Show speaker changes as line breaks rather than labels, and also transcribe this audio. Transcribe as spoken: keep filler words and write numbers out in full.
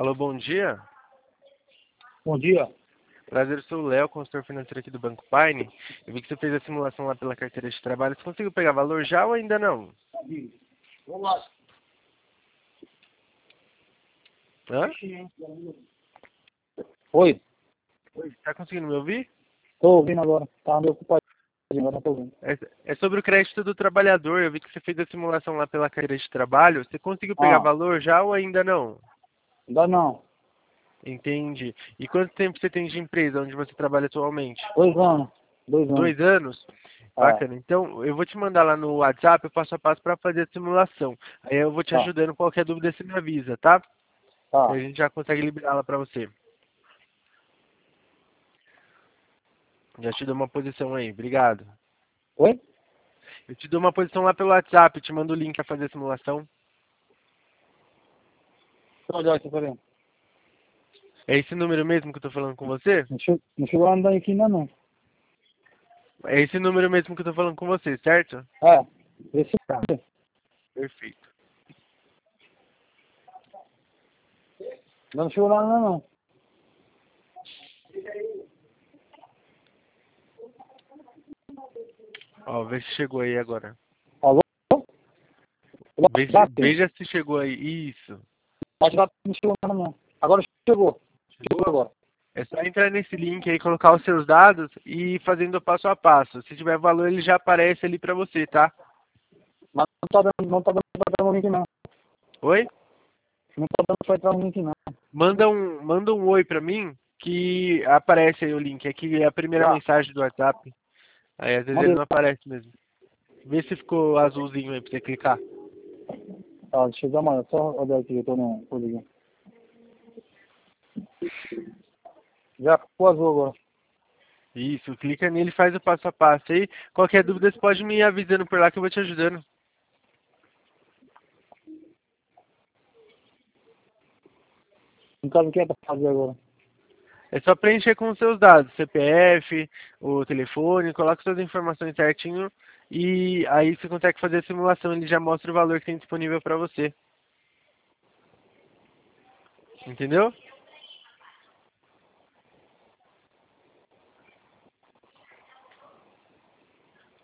Alô, bom dia.
Bom dia.
Prazer, eu sou o Léo, consultor financeiro aqui do Banco Pine. Eu vi que você fez a simulação lá pela carteira de trabalho. Você conseguiu pegar valor já ou ainda não?
Vamos lá.
Hã?
Oi,
Oi, tá conseguindo me ouvir?
tô ouvindo agora. Tá meio ocupado. Agora não tô ouvindo.
É, é sobre o crédito do trabalhador. Eu vi que você fez a simulação lá pela carteira de trabalho. Você conseguiu pegar
Ah,
valor já ou ainda não?
ainda não.
Entendi. E quanto tempo você tem de empresa onde você trabalha atualmente?
Dois anos. Dois anos.
Dois anos?
É,
Bacana. Então, eu vou te mandar lá no WhatsApp o passo a passo para fazer a simulação. Aí eu vou te
tá,
ajudando. Qualquer dúvida você me avisa, tá? E a
tá.
gente já consegue liberá-la para você. Já te dou uma posição aí. Obrigado.
Oi?
Eu te dou uma posição lá pelo WhatsApp. Te mando o link para fazer a simulação.
Deixa eu olhar aqui, peraí.
É esse número mesmo que eu tô falando com você?
Não chegou, não chegou a andar aqui ainda não.
É esse número mesmo que eu tô falando com você, certo?
É, esse
Tá. Perfeito.
não chegou lá ainda não.
Ó, vê se chegou aí agora.
Alô?
Vê se,
WhatsApp?
veja se chegou aí. Isso.
WhatsApp não chegou nada não. Agora chegou. Chegou
Chegou?
agora.
É só entrar nesse link aí, colocar os seus dados e ir fazendo passo a passo. Se tiver valor, ele já aparece ali pra você, tá?
Mas não tá dando, não tá dando pra entrar no link não.
Oi?
Não tá dando pra entrar no link não.
Manda um, manda um oi pra mim que aparece aí o link. Aqui é a primeira
Já.
mensagem do WhatsApp. Aí às vezes ele
Mandei.
não aparece mesmo. Vê se ficou azulzinho aí pra você clicar.
Tá, deixa eu dar uma, só olhar aqui, eu tô no, tô ligando. Já ficou azul agora.
Isso, clica nele e faz o passo a passo aí. Qualquer dúvida você pode me avisando por lá que eu vou te ajudando.
No caso, o que é pra fazer agora?
É só preencher com os seus dados, C P F, o telefone, coloca suas informações certinho e aí você consegue fazer a simulação, ele já mostra o valor que tem disponível para você. Entendeu?